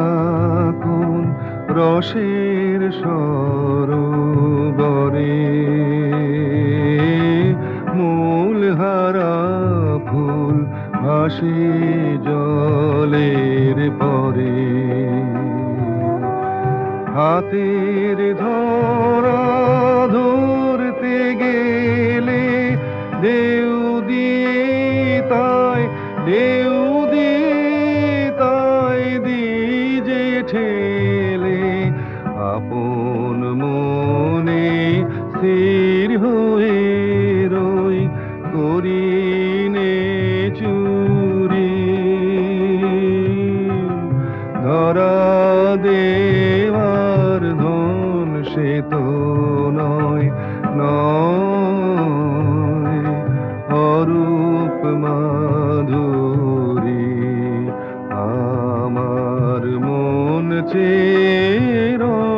কোন রসের সরোবরে মূলহারা ফুল ভাসে জলের পরে হাতের ধরা ধরতে গেলে ঢেউ দিয়ে তাই ঢেউ দিয়ে তাই দিজে ঠেলে আপন মনে স্থির হয়ে রই করিনে চুরি ধরা দেওয়ার ধন সে তো নয় নয় অরূপ মাধুরী আমার মন চেয়ে